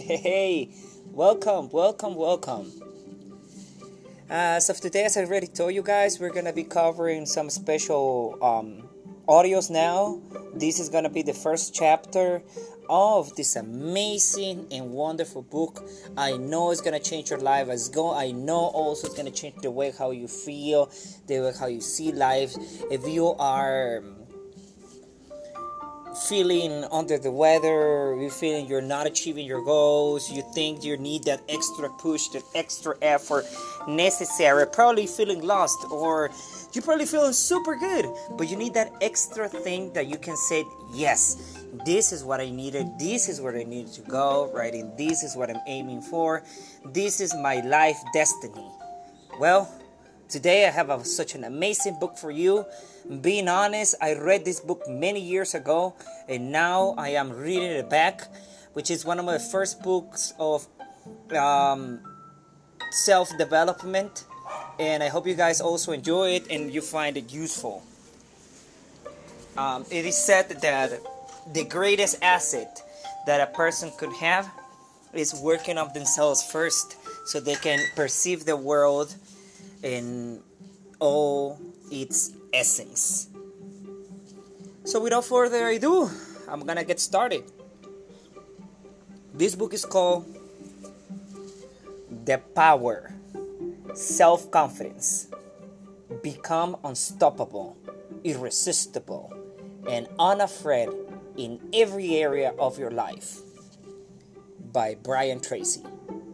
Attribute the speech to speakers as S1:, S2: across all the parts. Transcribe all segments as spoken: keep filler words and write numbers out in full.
S1: Hey, welcome, welcome, welcome. Uh, so today, as I already told you guys, we're gonna be covering some special um, audios now. This is gonna be the first chapter of this amazing and wonderful book. I know it's gonna change your life. As go, I know also it's gonna change the way how you feel, the way how you see life. If you are feeling under the weather, you feeling you're not achieving your goals, you think you need that extra push, that extra effort necessary, probably feeling lost, or you're probably feeling super good, but you need that extra thing that you can say, yes, this is what I needed, this is where I needed to go, right? And this is what I'm aiming for, this is my life destiny. Well, today I have a, such an amazing book for you. Being honest, I read this book many years ago, and now I am reading it back, which is one of my first books of um, self-development, and I hope you guys also enjoy it and you find it useful. Um, it is said that the greatest asset that a person could have is working on themselves first, so they can perceive the world in all its essence. So without further ado, I'm gonna get started. This book is called The Power, Self-Confidence, Become Unstoppable, Irresistible, and Unafraid in Every Area of Your Life by Brian Tracy.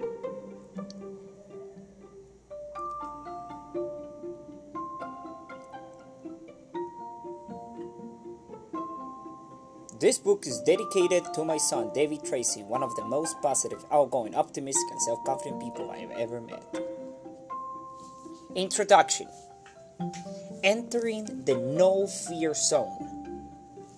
S1: This book is dedicated to my son, David Tracy, one of the most positive, outgoing, optimistic, and self-confident people I have ever met. Introduction. Entering the no-fear zone.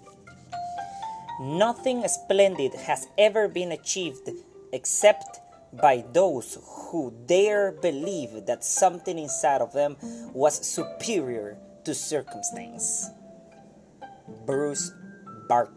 S1: Nothing splendid has ever been achieved except by those who dare believe that something inside of them was superior to circumstance. Bruce Barton.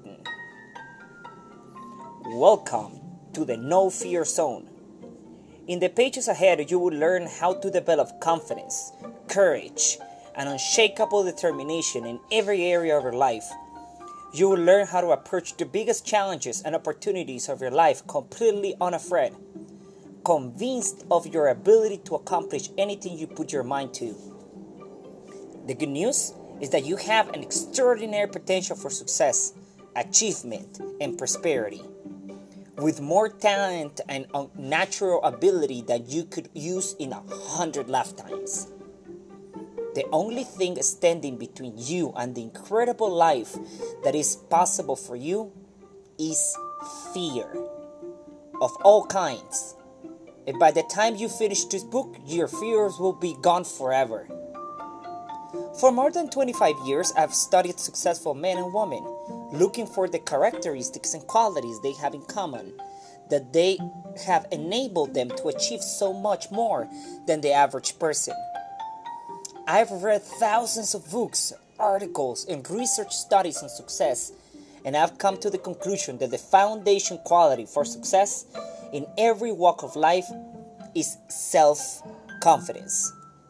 S1: Welcome to the No Fear Zone. In the pages ahead, you will learn how to develop confidence, courage, and unshakable determination in every area of your life. You will learn how to approach the biggest challenges and opportunities of your life completely unafraid, convinced of your ability to accomplish anything you put your mind to. The good news is that you have an extraordinary potential for success, achievement, and prosperity, with more talent and natural ability that you could use in a hundred lifetimes. The only thing standing between you and the incredible life that is possible for you is fear of all kinds. And by the time you finish this book, your fears will be gone forever. For more than twenty-five years, I've studied successful men and women, looking for the characteristics and qualities they have in common, that they have enabled them to achieve so much more than the average person. I've read thousands of books, articles, and research studies on success, and I've come to the conclusion that the foundation quality for success in every walk of life is self-confidence.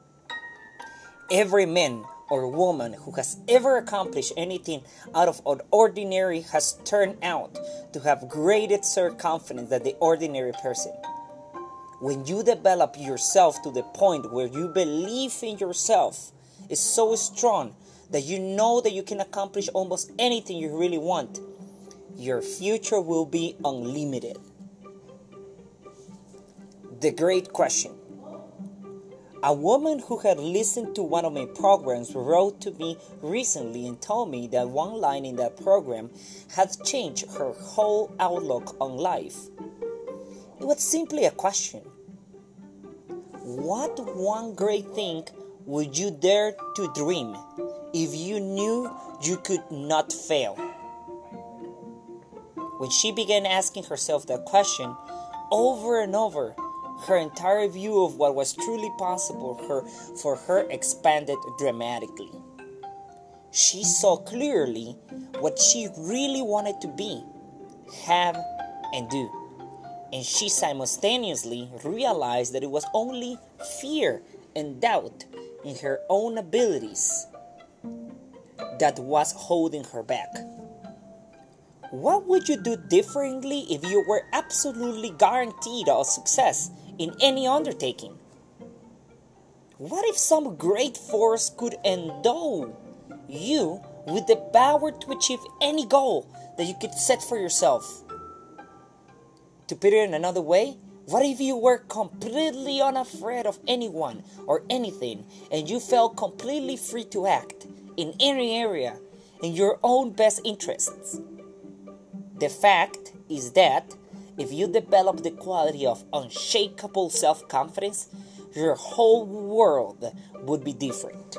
S1: Every man or woman who has ever accomplished anything out of ordinary has turned out to have greater self-confidence than the ordinary person. When you develop yourself to the point where you believe in yourself is so strong that you know that you can accomplish almost anything you really want, your future will be unlimited. The Great Question. A woman who had listened to one of my programs wrote to me recently and told me that one line in that program had changed her whole outlook on life. It was simply a question. What one great thing would you dare to dream if you knew you could not fail? When she began asking herself that question over and over, her entire view of what was truly possible her, for her expanded dramatically. She saw clearly what she really wanted to be, have, and do. and she simultaneously realized that it was only fear and doubt in her own abilities that was holding her back. What would you do differently if you were absolutely guaranteed of success in any undertaking? What if some great force could endow you with the power to achieve any goal that you could set for yourself? To put it in another way, what if you were completely unafraid of anyone or anything and you felt completely free to act in any area in your own best interests? The fact is that if you develop the quality of unshakable self-confidence, your whole world would be different.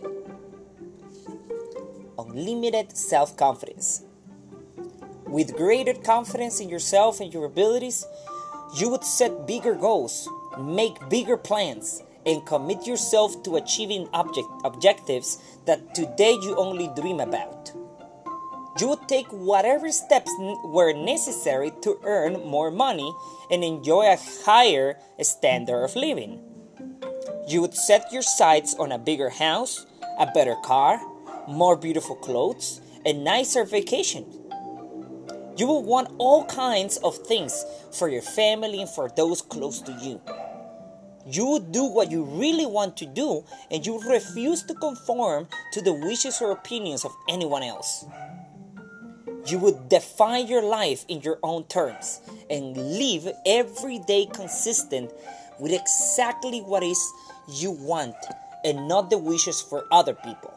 S1: Unlimited self-confidence. With greater confidence in yourself and your abilities, you would set bigger goals, make bigger plans, and commit yourself to achieving object, objectives that today you only dream about. You would take whatever steps were necessary to earn more money and enjoy a higher standard of living. You would set your sights on a bigger house, a better car, more beautiful clothes, and nicer vacation. You will want all kinds of things for your family and for those close to you. You would do what you really want to do, and you would refuse to conform to the wishes or opinions of anyone else. You would define your life in your own terms and live every day consistent with exactly what is you want and not the wishes for other people.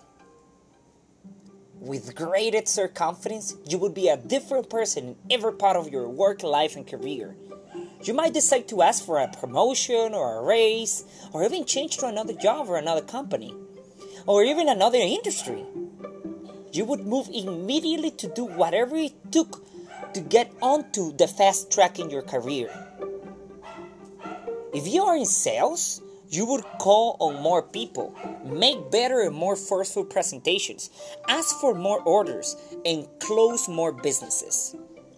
S1: With greater self-confidence, you would be a different person in every part of your work, life, and career. You might decide to ask for a promotion or a raise, or even change to another job or another company, or even another industry. You would move immediately to do whatever it took to get onto the fast track in your career. If you are in sales, you would call on more people, make better and more forceful presentations, ask for more orders, and close more businesses.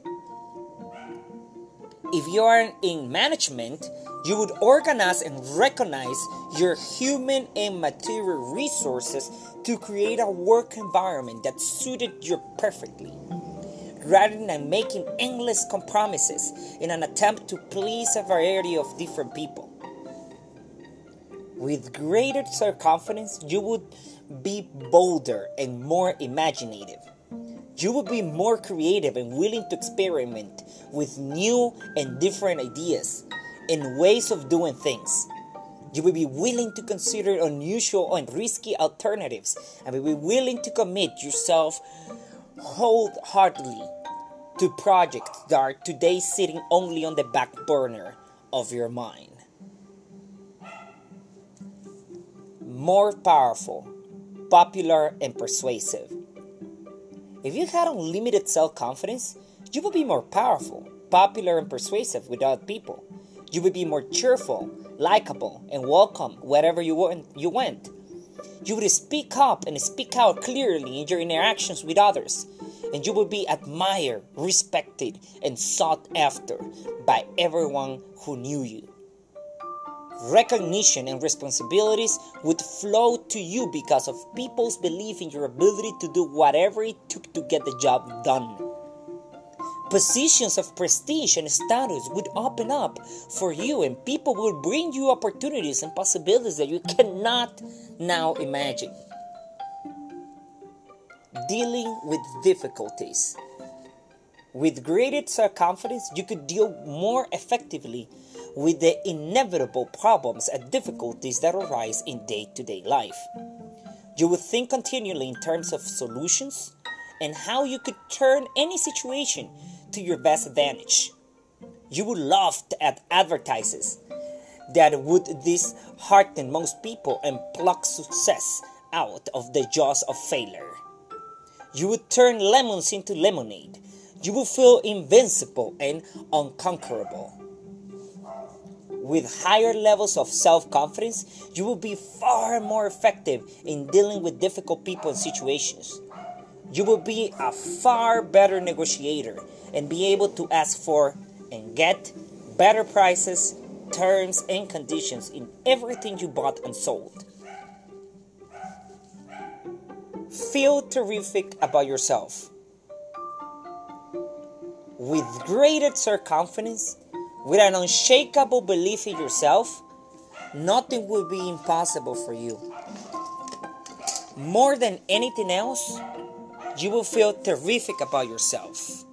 S1: If you are in management, you would organize and recognize your human and material resources to create a work environment that suited you perfectly, rather than making endless compromises in an attempt to please a variety of different people. With greater self-confidence, you would be bolder and more imaginative. You would be more creative and willing to experiment with new and different ideas and ways of doing things. You will be willing to consider unusual and risky alternatives, and will be willing to commit yourself wholeheartedly to projects that are today sitting only on the back burner of your mind. More powerful, popular, and persuasive. If you had unlimited self-confidence, you would be more powerful, popular, and persuasive with other people. You would be more cheerful, likable, and welcome wherever you went. You went. You would speak up and speak out clearly in your interactions with others, and you would be admired, respected, and sought after by everyone who knew you. Recognition and responsibilities would flow to you because of people's belief in your ability to do whatever it took to get the job done. Positions of prestige and status would open up for you, and people would bring you opportunities and possibilities that you cannot now imagine. Dealing with difficulties. With greater self-confidence, you could deal more effectively with the inevitable problems and difficulties that arise in day-to-day life. You would think continually in terms of solutions and how you could turn any situation to your best advantage. You would laugh at advertises that would dishearten most people and pluck success out of the jaws of failure. You would turn lemons into lemonade. You would feel invincible and unconquerable. With higher levels of self-confidence, you will be far more effective in dealing with difficult people and situations. You will be a far better negotiator and be able to ask for and get better prices, terms, and conditions in everything you bought and sold. Feel terrific about yourself. With greater self-confidence, with an unshakable belief in yourself, nothing will be impossible for you. More than anything else, you will feel terrific about yourself.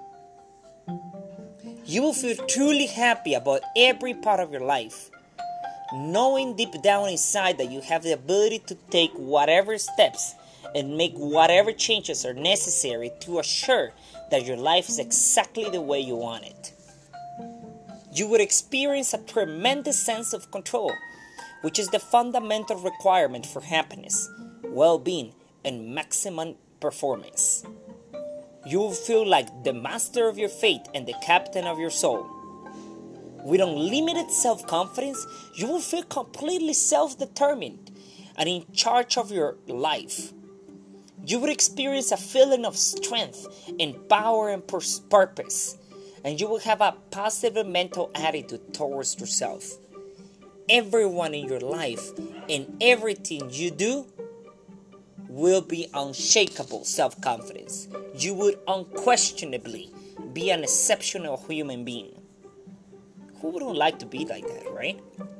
S1: You will feel truly happy about every part of your life, knowing deep down inside that you have the ability to take whatever steps and make whatever changes are necessary to assure that your life is exactly the way you want it. You would experience a tremendous sense of control, which is the fundamental requirement for happiness, well-being, and maximum performance. You will feel like the master of your fate and the captain of your soul. With unlimited self-confidence, you will feel completely self-determined and in charge of your life. You would experience a feeling of strength and power and purpose, and you will have a positive mental attitude towards yourself. Everyone in your life and everything you do will be unshakable self-confidence. You would unquestionably be an exceptional human being. Who wouldn't like to be like that, right?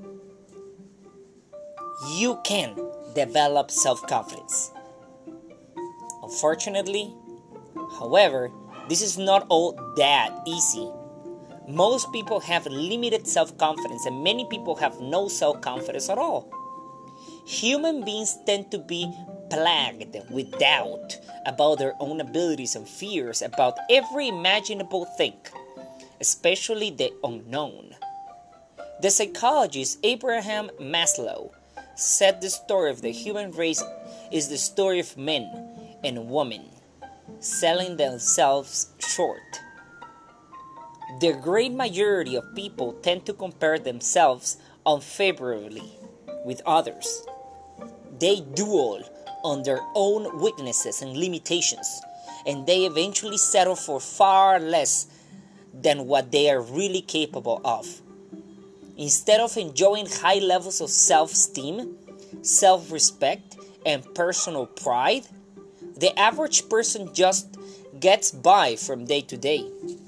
S1: You can develop self-confidence. Unfortunately, however, this is not all that easy. Most people have limited self-confidence, and many people have no self-confidence at all. Human beings tend to be plagued with doubt about their own abilities and fears about every imaginable thing, especially the unknown. The psychologist Abraham Maslow said the story of the human race is the story of men and women selling themselves short. The great majority of people tend to compare themselves unfavorably with others. They dwell on their own weaknesses and limitations, and they eventually settle for far less than what they are really capable of. Instead of enjoying high levels of self-esteem, self-respect, and personal pride, the average person just gets by from day to day.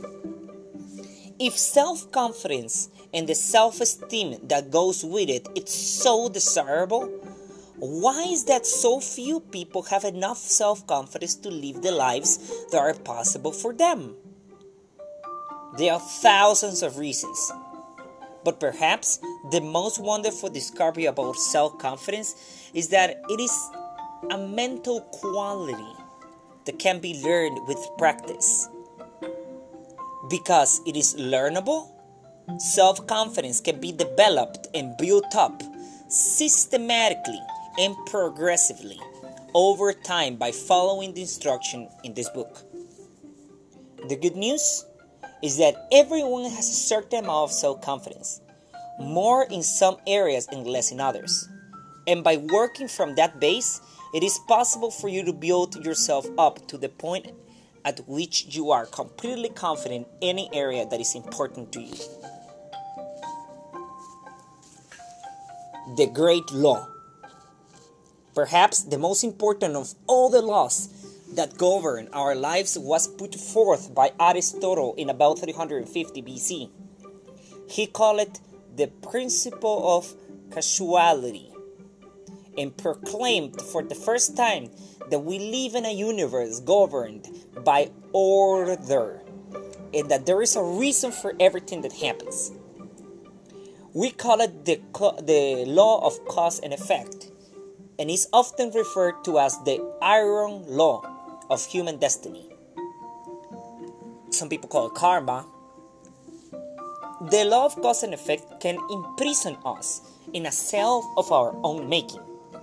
S1: If self-confidence and the self-esteem that goes with it is so desirable, why is that so few people have enough self-confidence to live the lives that are possible for them? There are thousands of reasons, but perhaps the most wonderful discovery about self-confidence is that it is a mental quality that can be learned with practice. Because it is learnable, self-confidence can be developed and built up systematically and progressively over time by following the instruction in this book. The good news is that everyone has a certain amount of self-confidence, more in some areas and less in others. And by working from that base, it is possible for you to build yourself up to the point at which you are completely confident in any area that is important to you. The Great Law. Perhaps the most important of all the laws that govern our lives was put forth by Aristotle in about three hundred fifty B C. He called it the principle of causality, and proclaimed for the first time that we live in a universe governed by order, and that there is a reason for everything that happens. We call it the, the law of cause and effect, and is often referred to as the iron law of human destiny. Some people call it karma. The law of cause and effect can imprison us in a cell of our own making,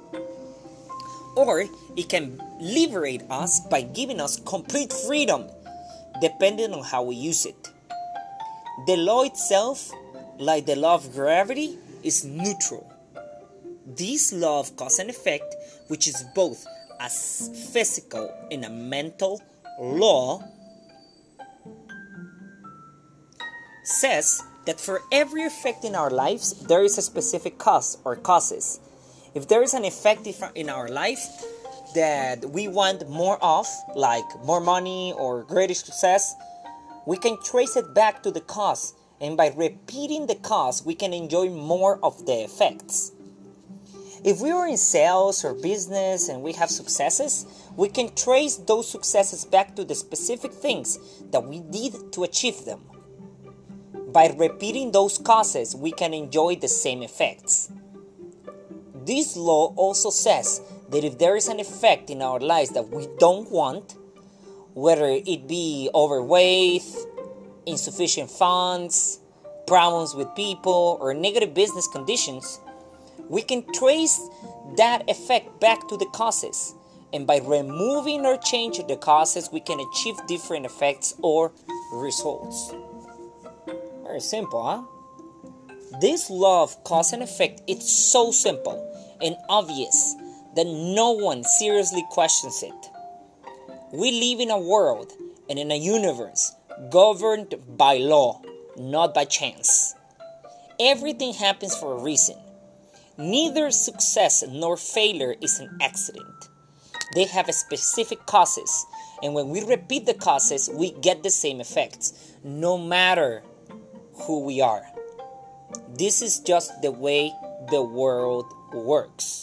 S1: or it can liberate us by giving us complete freedom, depending on how we use it. The law itself, like the law of gravity, is neutral. This law of cause and effect, which is both a physical and a mental law, says that for every effect in our lives, there is a specific cause or causes. If there is an effect in our life that we want more of, like more money or greater success, we can trace it back to the cause, and by repeating the cause, we can enjoy more of the effects. If we are in sales or business and we have successes, we can trace those successes back to the specific things that we did to achieve them. By repeating those causes, we can enjoy the same effects. This law also says that if there is an effect in our lives that we don't want, whether it be overweight, insufficient funds, problems with people, or negative business conditions, we can trace that effect back to the causes. And by removing or changing the causes, we can achieve different effects or results. Very simple, huh? This law of cause and effect is so simple and obvious that no one seriously questions it. We live in a world and in a universe governed by law, not by chance. Everything happens for a reason. Neither success nor failure is an accident. They have specific causes, and when we repeat the causes, we get the same effects, no matter who we are. This is just the way the world works.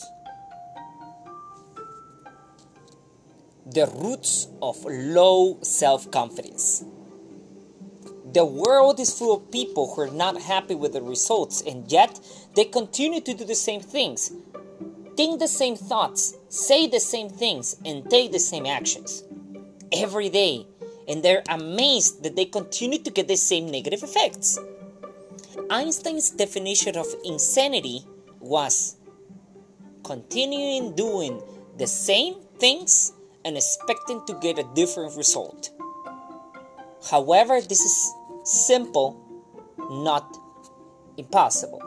S1: The roots of low self-confidence. The world is full of people who are not happy with the results, and yet they continue to do the same things, think the same thoughts, say the same things, and take the same actions every day, and they're amazed that they continue to get the same negative effects. Einstein's definition of insanity was continuing doing the same things and expecting to get a different result. However, this is simple, not impossible.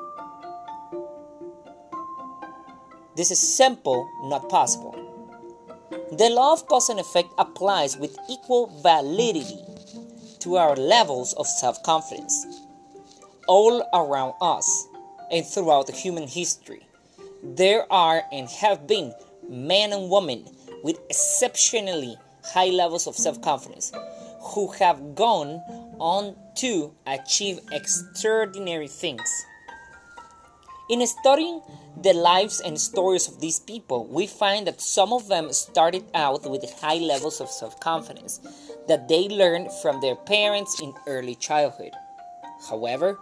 S1: This is simple, not possible. The law of cause and effect applies with equal validity to our levels of self-confidence. All around us and throughout the human history, there are and have been men and women with exceptionally high levels of self-confidence who have gone on to achieve extraordinary things. In studying the lives and stories of these people, we find that some of them started out with high levels of self-confidence that they learned from their parents in early childhood. However,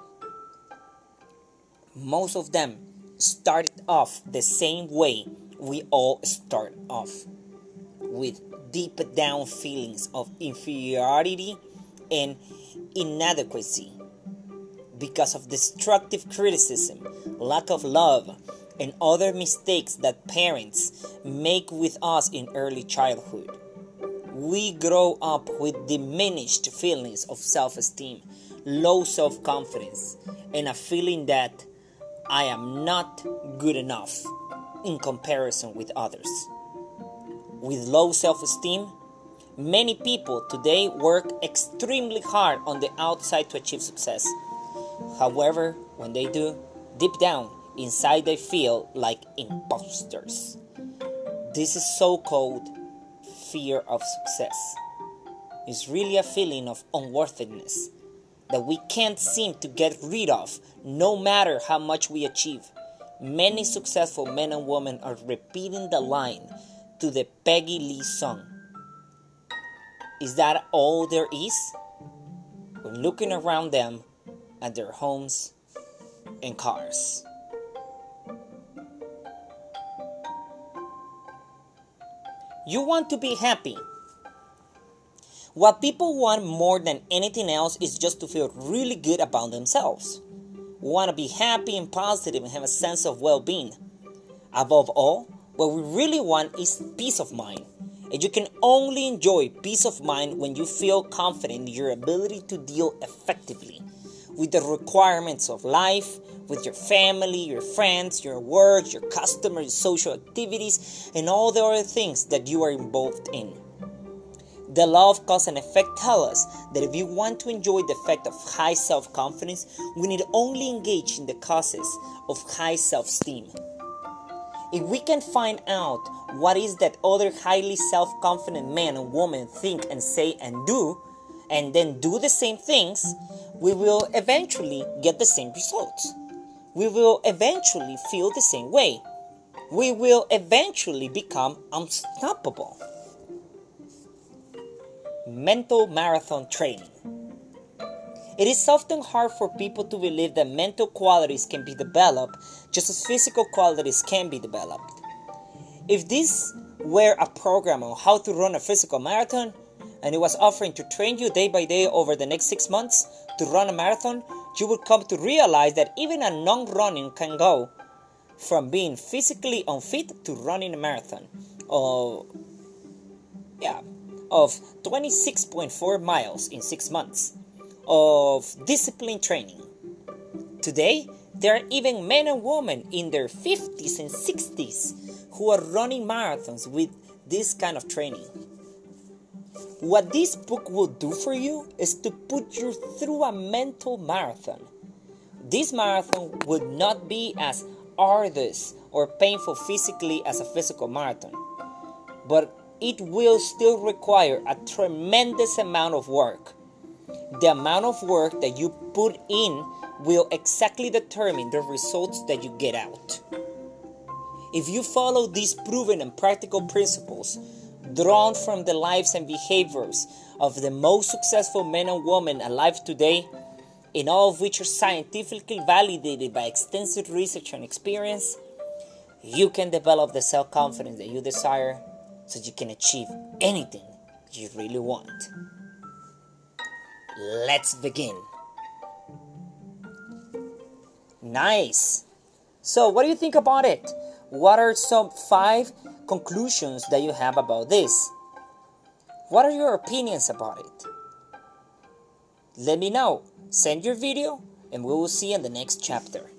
S1: most of them started off the same way we all start off, with deep down feelings of inferiority and inadequacy because of destructive criticism, lack of love, and other mistakes that parents make with us in early childhood. We grow up with diminished feelings of self-esteem, low self-confidence, and a feeling that I am not good enough in comparison with others. With low self-esteem, many people today work extremely hard on the outside to achieve success. However, when they do, deep down inside they feel like imposters. This is so-called fear of success. It's really a feeling of unworthiness that we can't seem to get rid of no matter how much we achieve. Many successful men and women are repeating the line to the Peggy Lee song. Is that all there is? When looking around them at their homes and cars. You want to be happy. What people want more than anything else is just to feel really good about themselves. Want to be happy and positive and have a sense of well-being. Above all, what we really want is peace of mind. And you can only enjoy peace of mind when you feel confident in your ability to deal effectively with the requirements of life, with your family, your friends, your work, your customers, social activities, and all the other things that you are involved in. The law of cause and effect tells us that if you want to enjoy the effect of high self-confidence, we need only engage in the causes of high self-esteem. If we can find out what is that other highly self-confident man and woman think and say and do, and then do the same things, we will eventually get the same results. We will eventually feel the same way. We will eventually become unstoppable. Mental marathon training. It is often hard for people to believe that mental qualities can be developed just as physical qualities can be developed. If this were a program on how to run a physical marathon, and it was offering to train you day by day over the next six months to run a marathon, you would come to realize that even a non-running can go from being physically unfit to running a marathon. Oh, yeah. Of twenty-six point four miles in six months of discipline training. Today, there are even men and women in their fifties and sixties who are running marathons with this kind of training. What this book will do for you is to put you through a mental marathon. This marathon would not be as arduous or painful physically as a physical marathon, but it will still require a tremendous amount of work. The amount of work that you put in will exactly determine the results that you get out. If you follow these proven and practical principles, drawn from the lives and behaviors of the most successful men and women alive today, and all of which are scientifically validated by extensive research and experience, you can develop the self-confidence that you desire so you can achieve anything you really want. Let's begin. Nice. So what do you think about it? What are some five conclusions that you have about this? What are your opinions about it? Let me know. Send your video and we will see you in the next chapter.